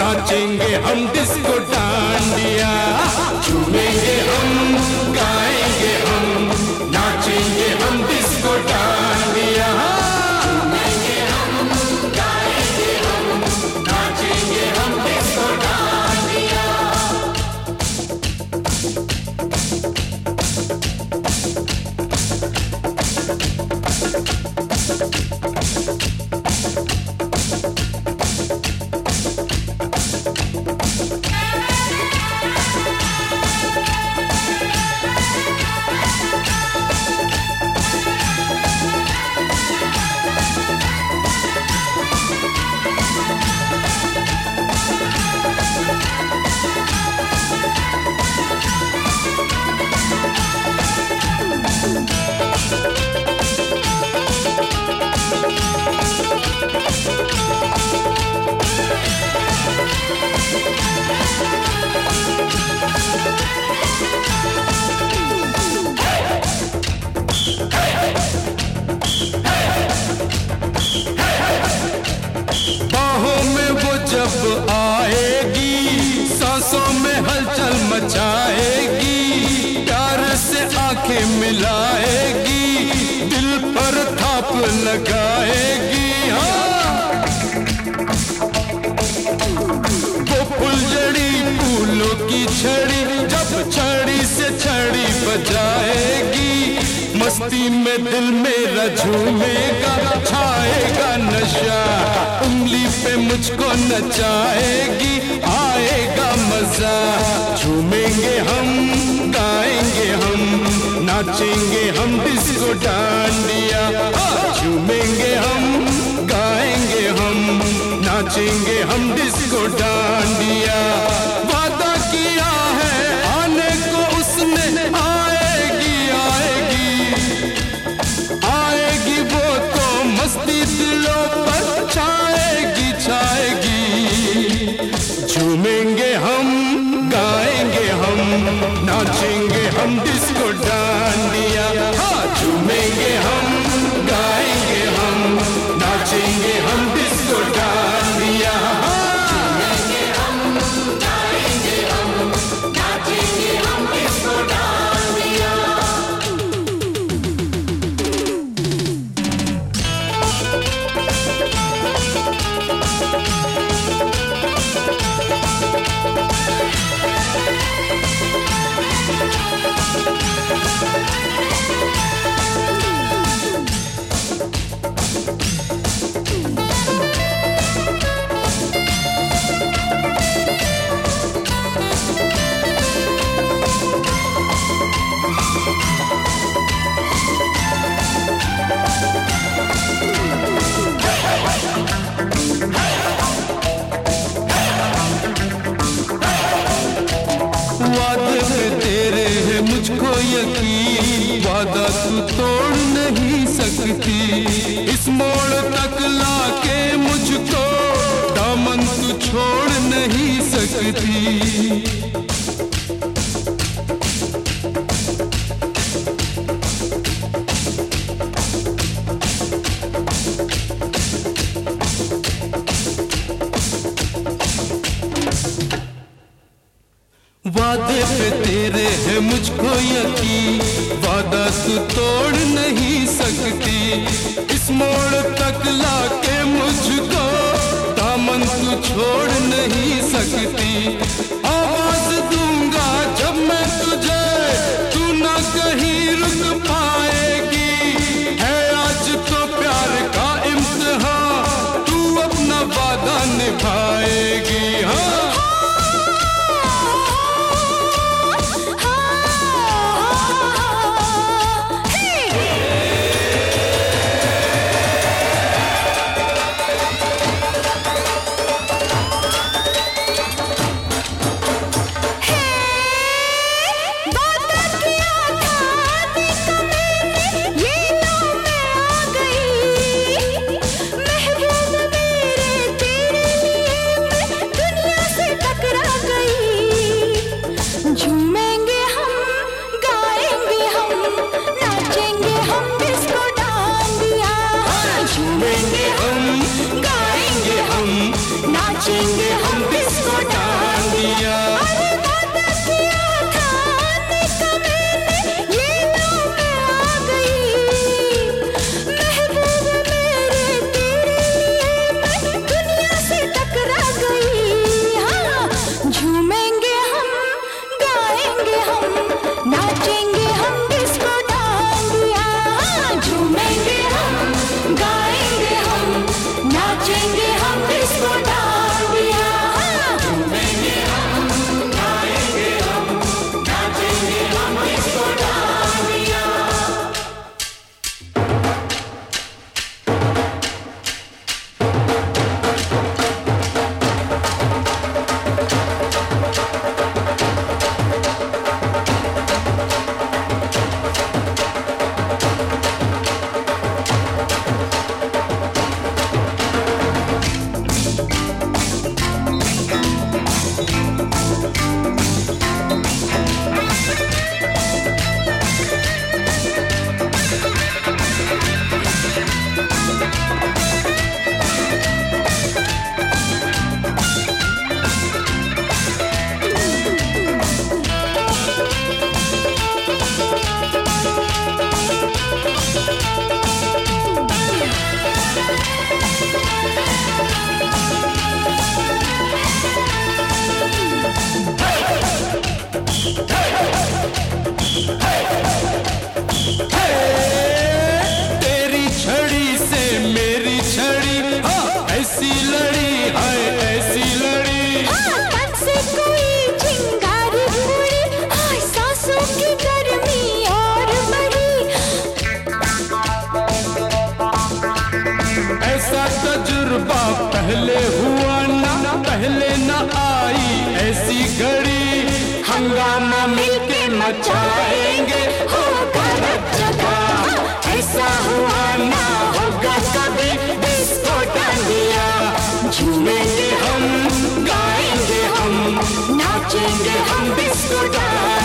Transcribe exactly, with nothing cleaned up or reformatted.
नाचेंगे हम डिस्को डांडिया, झूमेंगे हम, गाएंगे हम, नाचेंगे हम डिस्को डांडिया, झूमेंगे हम, गाएंगे हम, नाचेंगे हम डिस्को डांडिया। बाहों में वो जब आएगी, सांसों में हलचल मचाएगी, प्यार से आंखें मिलाएगी, दिल पर थाप लगाएगी। हाँ, वो फुलझड़ी फूलों की छड़ी, जब छड़ी से छड़ी बजाएगी, मस्ती में दिल मेरा झूमेगा, छाएगा नशा, उंगली पे मुझको नचाएगी, आएगा मजा। झूमेंगे हम, गाएंगे हम, नाचेंगे हम डिस्को डांडिया, झूमेंगे हम, गाएंगे हम, नाचेंगे हम डिस्को डांडिया। वादा किया है आने को उसने, आएगी आएगी आएगी वो तो, मस्ती दिलों पर छाएगी छाएगी। झूमेंगे हम, गाएंगे हम, नाचेंगे हम डिस्को डांडिया, हाँ झूमेंगे हम, गाएंगे हम, नाचेंगे हम डिस्को डांडिया, झूमेंगे हम, गाएंगे हम, नाचेंगे हम डिस्को डांडिया। वादे तेरे है मुझको यकीन, वादा तू तोड़ नहीं सकती, इस मोड़ तक लाके मुझको दामन तू छोड़ नहीं सकती। वादे पे तेरे है मुझको यकीन, वादा तू तोड़ नहीं सकती, इस मोड़ तक लाके मुझको दामन तू छोड़ नहीं सकती। आवाज दूंगा जब मैं तुझे, तू ना कहीं रुक पाएगी, है आज तो प्यार का इम्तिहान, तू अपना वादा निभाएगी। हाँ पहले हुआ ना पहले ना आई ऐसी घड़ी, हंगामा मिलके मचाएंगे होगा रब जगह। ऐसा हुआ ना होगा कभी डिस्को डांडिया, झूमेंगे हम गाएंगे हम नाचेंगे हम डिस्को डांडिया।